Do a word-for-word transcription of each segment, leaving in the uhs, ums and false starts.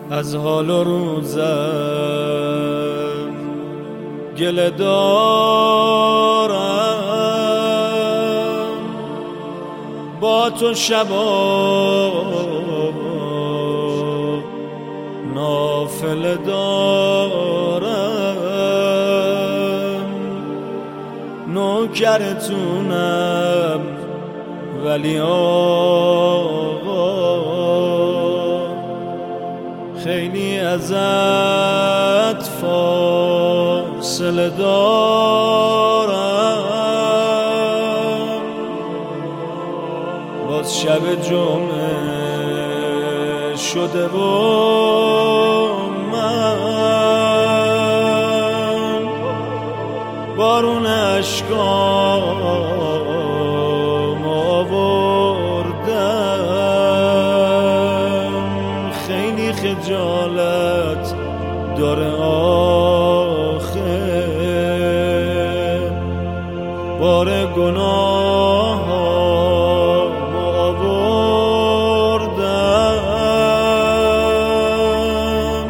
از حال و روزم گله دارم، با تو شبا نافله دارم. نوکرتونم ولی آقا خیلی ازت فاصله دارم. باز شب جمعه شده و من بارون اشکام آوردم. خیلی خجالت داره آخه بار گناه آوردم.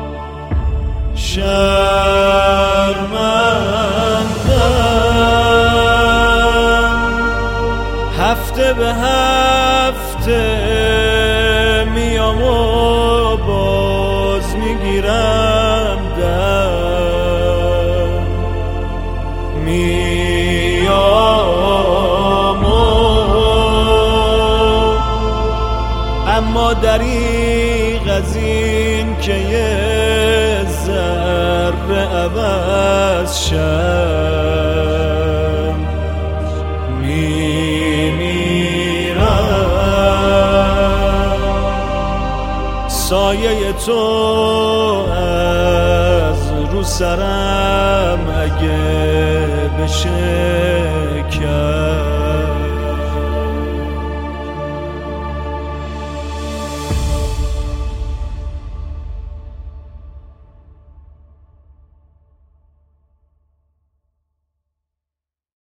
شرمندم هفته به هفته میام و باز میگیرم دم. میام و اما دریغ از این که یه ذره عوض شم میمیرم. سایه تو از رو سرم اگه بشه کم